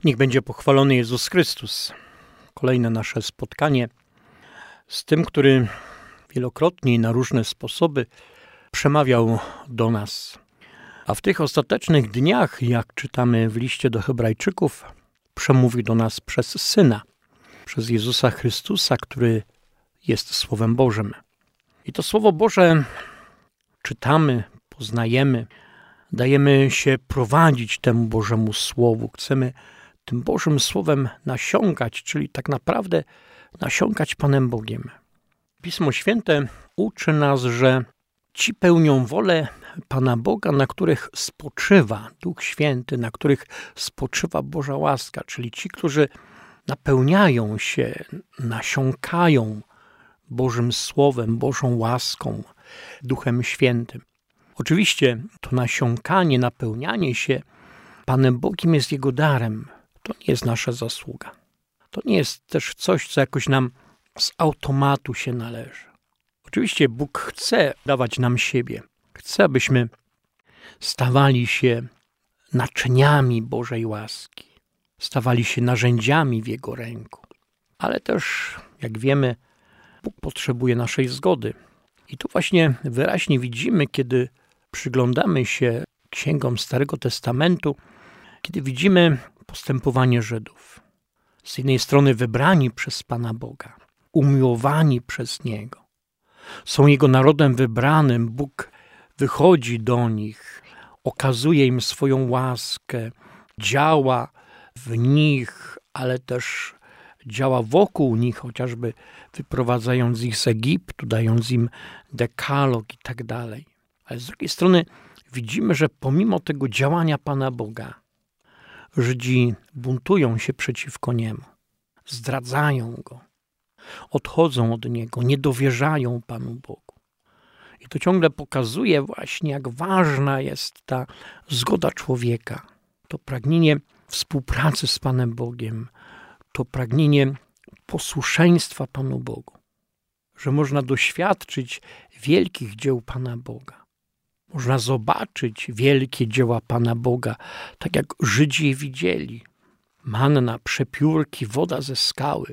Niech będzie pochwalony Jezus Chrystus. Kolejne nasze spotkanie z tym, który wielokrotnie i na różne sposoby przemawiał do nas. A w tych ostatecznych dniach, jak czytamy w liście do Hebrajczyków, przemówi do nas przez Syna, przez Jezusa Chrystusa, który jest Słowem Bożym. I to Słowo Boże czytamy, poznajemy, dajemy się prowadzić temu Bożemu Słowu. Chcemy tym Bożym Słowem nasiąkać, czyli tak naprawdę nasiąkać Panem Bogiem. Pismo Święte uczy nas, że ci pełnią wolę Pana Boga, na których spoczywa Duch Święty, na których spoczywa Boża łaska, czyli ci, którzy napełniają się, nasiąkają Bożym Słowem, Bożą łaską, Duchem Świętym. Oczywiście to nasiąkanie, napełnianie się Panem Bogiem jest Jego darem. To nie jest nasza zasługa. To nie jest też coś, co jakoś nam z automatu się należy. Oczywiście Bóg chce dawać nam siebie. Chce, abyśmy stawali się naczyniami Bożej łaski. Stawali się narzędziami w Jego ręku. Ale też, jak wiemy, Bóg potrzebuje naszej zgody. I tu właśnie wyraźnie widzimy, kiedy przyglądamy się księgom Starego Testamentu, kiedy widzimy postępowanie Żydów. Z jednej strony wybrani przez Pana Boga, umiłowani przez Niego. Są Jego narodem wybranym, Bóg wychodzi do nich, okazuje im swoją łaskę, działa w nich, ale też działa wokół nich, chociażby wyprowadzając ich z Egiptu, dając im dekalog i tak dalej. Ale z drugiej strony widzimy, że pomimo tego działania Pana Boga, Żydzi buntują się przeciwko Niemu, zdradzają Go, odchodzą od Niego, nie dowierzają Panu Bogu. I to ciągle pokazuje właśnie, jak ważna jest ta zgoda człowieka, to pragnienie współpracy z Panem Bogiem, to pragnienie posłuszeństwa Panu Bogu, że można doświadczyć wielkich dzieł Pana Boga. Można zobaczyć wielkie dzieła Pana Boga, tak jak Żydzi je widzieli. Manna, przepiórki, woda ze skały.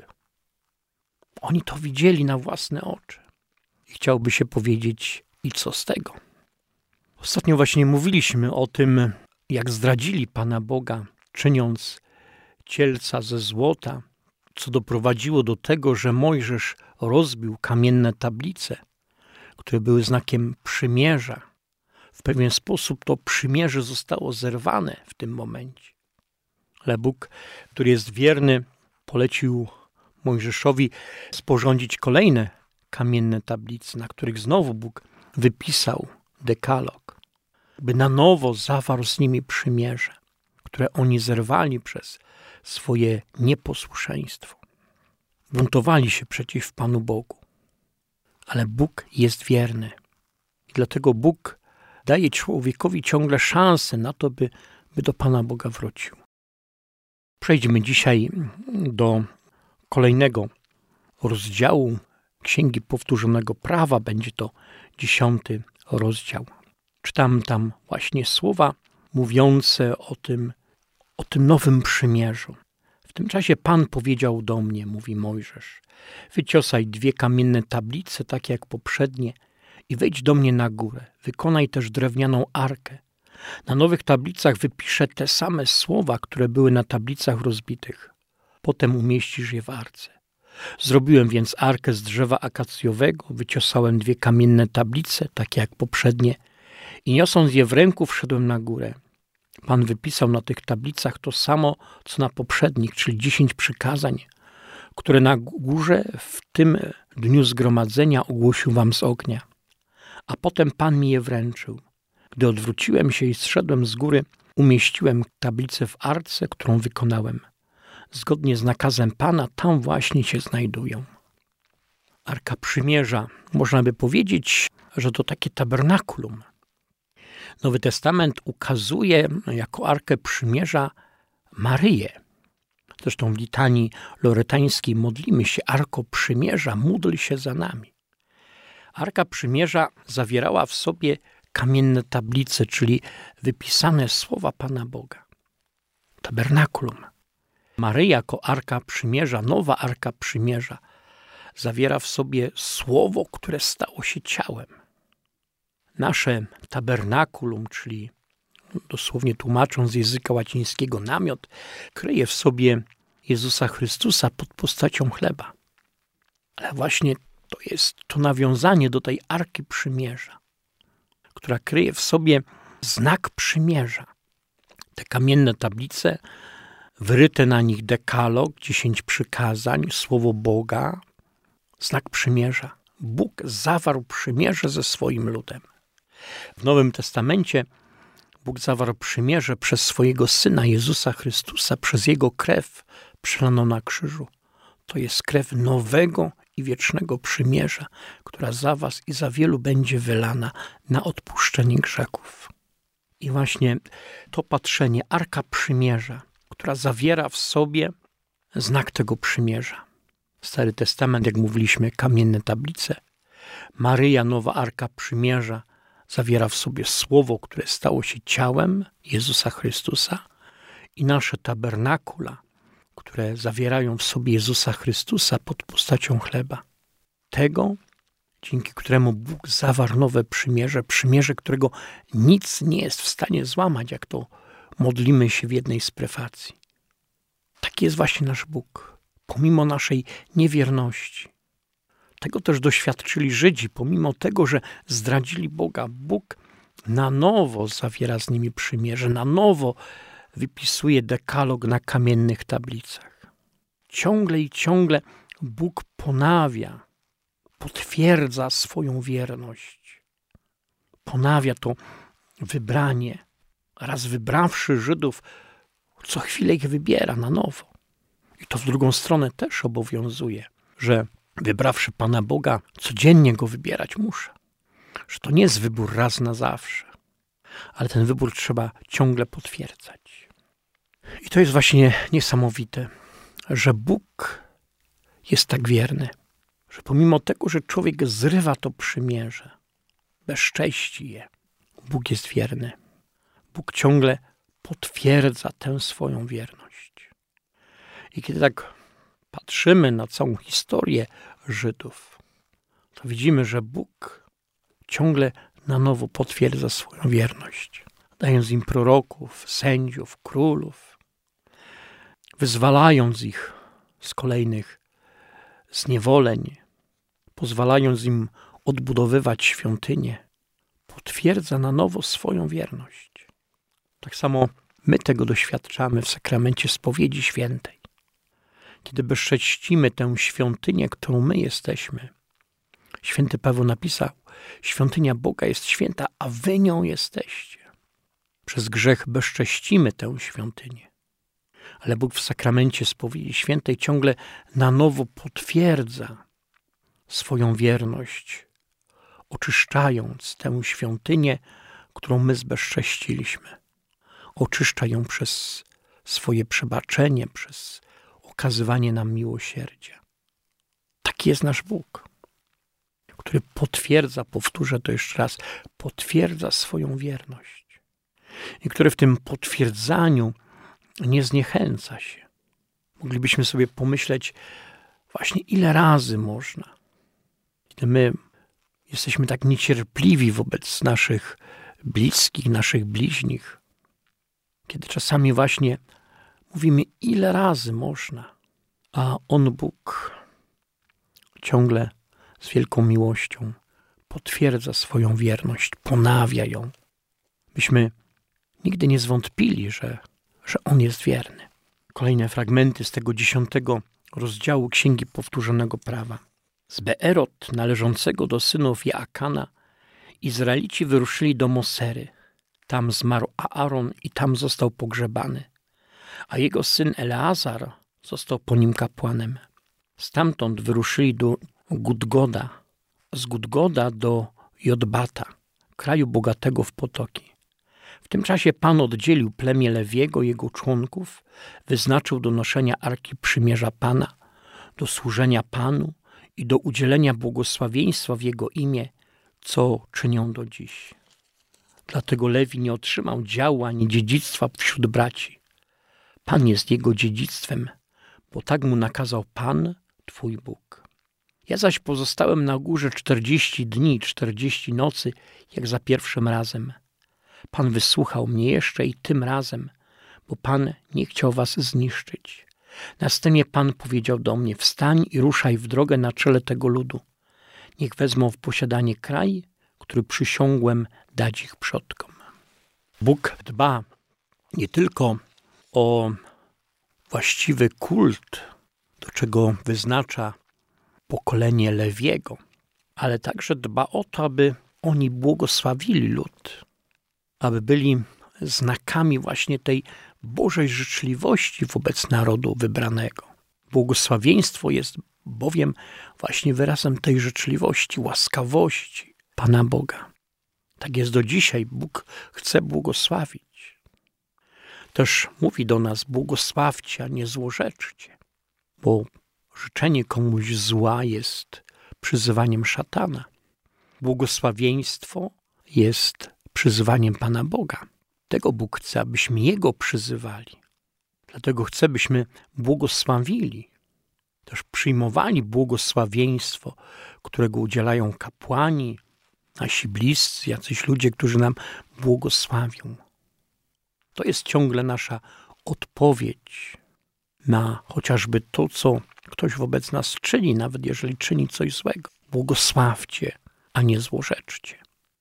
Oni to widzieli na własne oczy. I chciałby się powiedzieć, i co z tego? Ostatnio właśnie mówiliśmy o tym, jak zdradzili Pana Boga, czyniąc cielca ze złota, co doprowadziło do tego, że Mojżesz rozbił kamienne tablice, które były znakiem przymierza. W pewien sposób to przymierze zostało zerwane w tym momencie. Ale Bóg, który jest wierny, polecił Mojżeszowi sporządzić kolejne kamienne tablice, na których znowu Bóg wypisał dekalog, by na nowo zawarł z nimi przymierze, które oni zerwali przez swoje nieposłuszeństwo. Buntowali się przeciw Panu Bogu. Ale Bóg jest wierny. I dlatego Bóg daje człowiekowi ciągle szansę na to, by do Pana Boga wrócił. Przejdźmy dzisiaj do kolejnego rozdziału Księgi Powtórzonego Prawa. Będzie to 10 rozdział. Czytam tam właśnie słowa mówiące o tym nowym przymierzu. W tym czasie Pan powiedział do mnie, mówi Mojżesz, wyciosaj 2 kamienne tablice, takie jak poprzednie, i wejdź do mnie na górę. Wykonaj też drewnianą arkę. Na nowych tablicach wypiszę te same słowa, które były na tablicach rozbitych. Potem umieścisz je w arce. Zrobiłem więc arkę z drzewa akacjowego, wyciosałem 2 kamienne tablice, takie jak poprzednie, i niosąc je w ręku wszedłem na górę. Pan wypisał na tych tablicach to samo, co na poprzednich, czyli 10 przykazań, które na górze w tym dniu zgromadzenia ogłosił wam z ognia. A potem Pan mi je wręczył. Gdy odwróciłem się i zszedłem z góry, umieściłem tablicę w arce, którą wykonałem. Zgodnie z nakazem Pana tam właśnie się znajdują. Arka Przymierza, można by powiedzieć, że to takie tabernakulum. Nowy Testament ukazuje jako Arkę Przymierza Maryję. Zresztą w litanii loretańskiej modlimy się: Arko Przymierza, módl się za nami. Arka Przymierza zawierała w sobie kamienne tablice, czyli wypisane słowa Pana Boga. Tabernakulum. Maryja jako Arka Przymierza, nowa Arka Przymierza, zawiera w sobie słowo, które stało się ciałem. Nasze tabernakulum, czyli dosłownie tłumacząc z języka łacińskiego namiot, kryje w sobie Jezusa Chrystusa pod postacią chleba. Ale właśnie to jest to nawiązanie do tej Arki Przymierza, która kryje w sobie znak przymierza. Te kamienne tablice, wyryte na nich dekalog, 10 przykazań, słowo Boga, znak przymierza. Bóg zawarł przymierze ze swoim ludem. W Nowym Testamencie Bóg zawarł przymierze przez swojego Syna Jezusa Chrystusa, przez Jego krew przelaną na krzyżu. To jest krew nowego i wiecznego przymierza, która za was i za wielu będzie wylana na odpuszczenie grzechów. I właśnie to patrzenie, Arka Przymierza, która zawiera w sobie znak tego przymierza. Stary Testament, jak mówiliśmy, kamienne tablice. Maryja, nowa Arka Przymierza, zawiera w sobie słowo, które stało się ciałem Jezusa Chrystusa, i nasze tabernakula, które zawierają w sobie Jezusa Chrystusa pod postacią chleba. Tego, dzięki któremu Bóg zawarł nowe przymierze, przymierze, którego nic nie jest w stanie złamać, jak to modlimy się w jednej z prefacji. Taki jest właśnie nasz Bóg, pomimo naszej niewierności. Tego też doświadczyli Żydzi, pomimo tego, że zdradzili Boga. Bóg na nowo zawiera z nimi przymierze, na nowo wypisuje dekalog na kamiennych tablicach. Ciągle i ciągle Bóg ponawia, potwierdza swoją wierność. Ponawia to wybranie. Raz wybrawszy Żydów, co chwilę ich wybiera na nowo. I to w drugą stronę też obowiązuje, że wybrawszy Pana Boga, codziennie Go wybierać muszę. Że to nie jest wybór raz na zawsze, ale ten wybór trzeba ciągle potwierdzać. I to jest właśnie niesamowite, że Bóg jest tak wierny, że pomimo tego, że człowiek zrywa to przymierze, bezcześci je, Bóg jest wierny. Bóg ciągle potwierdza tę swoją wierność. I kiedy tak patrzymy na całą historię Żydów, to widzimy, że Bóg ciągle na nowo potwierdza swoją wierność, dając im proroków, sędziów, królów, wyzwalając ich z kolejnych zniewoleń, pozwalając im odbudowywać świątynię, potwierdza na nowo swoją wierność. Tak samo my tego doświadczamy w sakramencie spowiedzi świętej. Kiedy bezcześcimy tę świątynię, którą my jesteśmy. Święty Paweł napisał, świątynia Boga jest święta, a wy nią jesteście. Przez grzech bezcześcimy tę świątynię. Ale Bóg w sakramencie spowiedzi świętej ciągle na nowo potwierdza swoją wierność, oczyszczając tę świątynię, którą my zbezcześciliśmy. Oczyszcza ją przez swoje przebaczenie, przez okazywanie nam miłosierdzia. Taki jest nasz Bóg, który potwierdza, powtórzę to jeszcze raz, potwierdza swoją wierność. I który w tym potwierdzaniu nie zniechęca się. Moglibyśmy sobie pomyśleć właśnie, ile razy można. Kiedy my jesteśmy tak niecierpliwi wobec naszych bliskich, naszych bliźnich, kiedy czasami właśnie mówimy, ile razy można, a On, Bóg, ciągle z wielką miłością potwierdza swoją wierność, ponawia ją. Byśmy nigdy nie zwątpili, że On jest wierny. Kolejne fragmenty z tego 10 rozdziału Księgi Powtórzonego Prawa. Z Beerot, należącego do synów Jaakana, Izraelici wyruszyli do Mosery. Tam zmarł Aaron i tam został pogrzebany, a jego syn Eleazar został po nim kapłanem. Stamtąd wyruszyli do Gudgoda, z Gudgoda do Jotbata, kraju bogatego w potoki. W tym czasie Pan oddzielił plemię Lewiego, jego członków, wyznaczył do noszenia Arki Przymierza Pana, do służenia Panu i do udzielenia błogosławieństwa w Jego imię, co czynią do dziś. Dlatego Lewi nie otrzymał działu ani dziedzictwa wśród braci. Pan jest jego dziedzictwem, bo tak mu nakazał Pan, Twój Bóg. Ja zaś pozostałem na górze 40 dni, 40 nocy, jak za pierwszym razem. Pan wysłuchał mnie jeszcze i tym razem, bo Pan nie chciał was zniszczyć. Następnie Pan powiedział do mnie: wstań i ruszaj w drogę na czele tego ludu. Niech wezmą w posiadanie kraj, który przysiągłem dać ich przodkom. Bóg dba nie tylko o właściwy kult, do czego wyznacza pokolenie Lewiego, ale także dba o to, aby oni błogosławili lud, aby byli znakami właśnie tej Bożej życzliwości wobec narodu wybranego. Błogosławieństwo jest bowiem właśnie wyrazem tej życzliwości, łaskawości Pana Boga. Tak jest do dzisiaj. Bóg chce błogosławić. Też mówi do nas: błogosławcie, a nie złorzeczcie, bo życzenie komuś zła jest przyzywaniem szatana. Błogosławieństwo jest przyzywaniem Pana Boga. Tego Bóg chce, abyśmy Jego przyzywali. Dlatego chce, byśmy błogosławili, też przyjmowali błogosławieństwo, którego udzielają kapłani, nasi bliscy, jacyś ludzie, którzy nam błogosławią. To jest ciągle nasza odpowiedź na chociażby to, co ktoś wobec nas czyni, nawet jeżeli czyni coś złego. Błogosławcie, a nie złorzeczcie.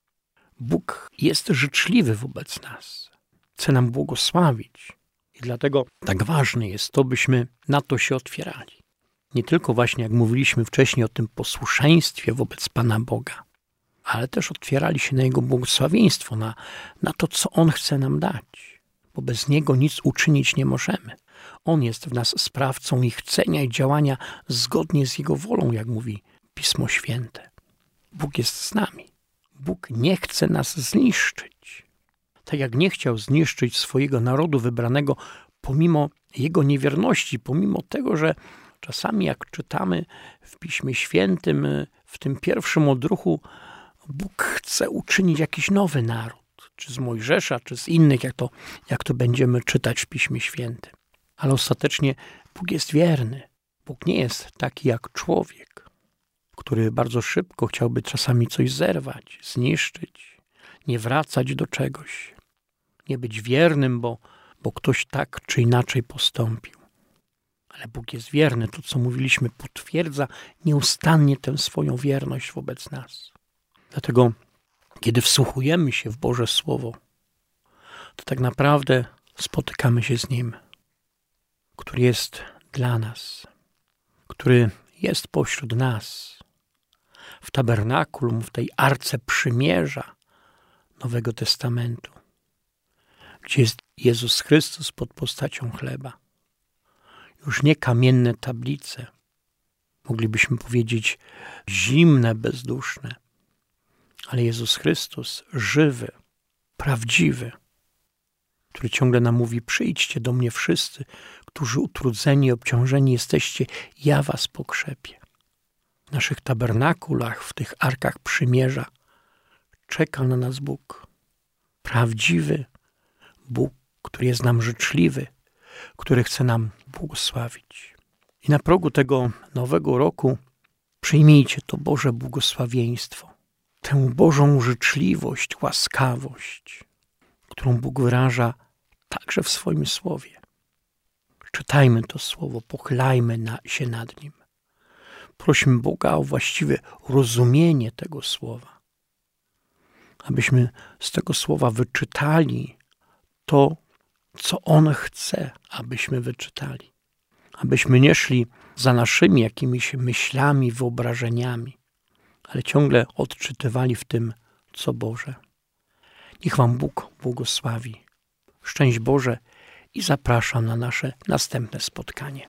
Bóg jest życzliwy wobec nas. Chce nam błogosławić. I dlatego tak ważne jest to, byśmy na to się otwierali. Nie tylko właśnie, jak mówiliśmy wcześniej, o tym posłuszeństwie wobec Pana Boga, ale też otwierali się na Jego błogosławieństwo, na to, co On chce nam dać. Bo bez Niego nic uczynić nie możemy. On jest w nas sprawcą ich chcenia i działania zgodnie z Jego wolą, jak mówi Pismo Święte. Bóg jest z nami. Bóg nie chce nas zniszczyć. Tak jak nie chciał zniszczyć swojego narodu wybranego pomimo jego niewierności, pomimo tego, że czasami jak czytamy w Piśmie Świętym, w tym pierwszym odruchu, Bóg chce uczynić jakiś nowy naród, czy z Mojżesza, czy z innych, jak to będziemy czytać w Piśmie Świętym. Ale ostatecznie Bóg jest wierny. Bóg nie jest taki jak człowiek, który bardzo szybko chciałby czasami coś zerwać, zniszczyć, nie wracać do czegoś, nie być wiernym, bo ktoś tak czy inaczej postąpił. Ale Bóg jest wierny, to co mówiliśmy, potwierdza nieustannie tę swoją wierność wobec nas. Dlatego, kiedy wsłuchujemy się w Boże Słowo, to tak naprawdę spotykamy się z Nim, który jest dla nas, który jest pośród nas, w tabernakulum, w tej arce przymierza Nowego Testamentu, gdzie jest Jezus Chrystus pod postacią chleba. Już nie kamienne tablice, moglibyśmy powiedzieć zimne, bezduszne, ale Jezus Chrystus żywy, prawdziwy, który ciągle nam mówi: przyjdźcie do mnie wszyscy, którzy utrudzeni i obciążeni jesteście, ja was pokrzepię. W naszych tabernakulach, w tych arkach przymierza czeka na nas Bóg. Prawdziwy Bóg, który jest nam życzliwy, który chce nam błogosławić. I na progu tego nowego roku przyjmijcie to Boże błogosławieństwo, tę Bożą życzliwość, łaskawość, którą Bóg wyraża także w swoim Słowie. Czytajmy to Słowo, pochylajmy się nad nim. Prośmy Boga o właściwe rozumienie tego Słowa, abyśmy z tego Słowa wyczytali to, co On chce, abyśmy wyczytali. Abyśmy nie szli za naszymi jakimiś myślami, wyobrażeniami, ale ciągle odczytywali w tym, co Boże. Niech wam Bóg błogosławi. Szczęść Boże i zapraszam na nasze następne spotkanie.